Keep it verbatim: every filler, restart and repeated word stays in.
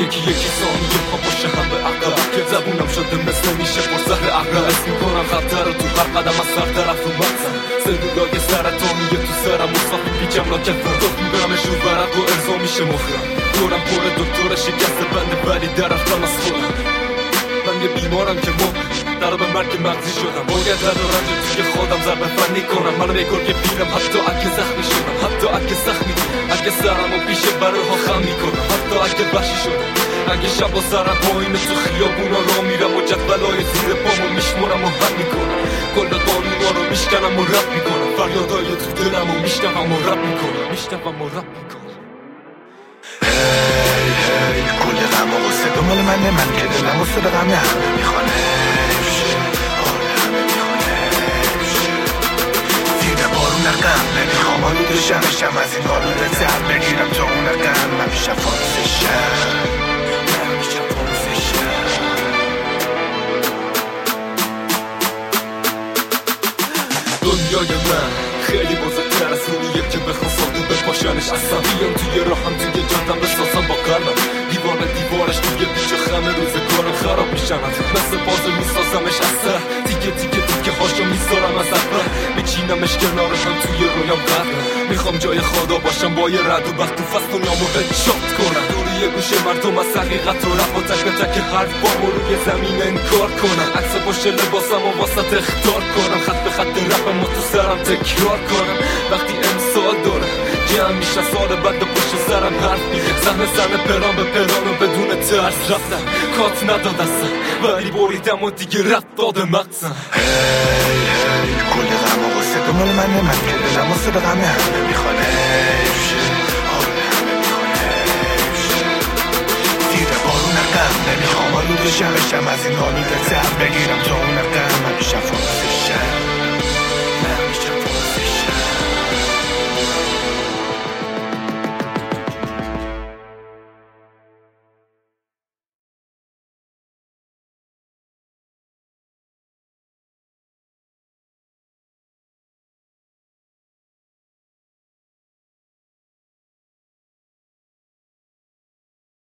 یکی یکی ثانیه پا باشه هم به عقب که زبونم شده مثل میشه پر زهر عقل اسم میکنم خطر تو هر قدم از سر طرف رو مغزم سلولای سرطانیه تو سرم مصافی پیچم را کفم دخ میبرمش رو ورق و ارزا میشه مخرم دورم پر دکتر شکست بنده ولی درفتم از خودم من یه بیمارم که مخ در به مرگ مغزی شدم باید در رنج توی خودم ضربه فنی کنم منو میگور که پیرم حتی اگه زخمی شدم حتی اگه زخمی اگه سرم و پیش برها خم میکنم حتی اگه وحشی شدم اگه شب و سرم پایین تو خیابونا را میرم و جدولای زیر پامو میشمرم و حل میکنم کل قانونا رو میشکنم و رد میکنم فریادای تو دلم و میشنوم و رد میکنم میشنوم و رد میکنم هی هی کل غم و غصه دنبال منه من که دلم غصه به غم همه میخوانه آره همه میخوانه زیر بارون غم نمیخوام آلوده شمشم از این آلوده تر بگیرم تا اون غم من میشم فانسشم من میشم فانسشم دنیای من خیلی بزرگتر از اونیه که بخوام ساده بپاشنش اصلا بیام توی راهم توی جادم بسازم با قلبم دیوار دیوارش توی بیچه خمه روزگارم خراب میشم مثل بازو میسازمش اصلا دیگه دیگه دیگه هاشو میذارم از اول میچینمش کنار هم توی رویام قدرم میخوام جای خدا باشم با یه رد و بخت تو فست دنیامو هدشات کنم دوری یه گوشه مردم از حقیقت و رفت و تک به تک حرف بامو روی زمین انکار کنم عکس باشه لباسم و واسط اختار کنم خط به خط رفم و تو سرم تکرار کنم وقتی امسال دارم جمع میشه سال بعد پشت سرم حرف میگه زن زن پرام به پرام و بدون ترس رفتم کات ندادستم ولی بریدم و دیگه رفت داده مقصم هی هی کل غم و غصه دنبال منه من که دلم غصه به غم همه میخوانه آره همه میخوانه زیر بارون غم نمیخوام آلوده شمشم از این آلوده تر بگیرم تا اون غم همیشه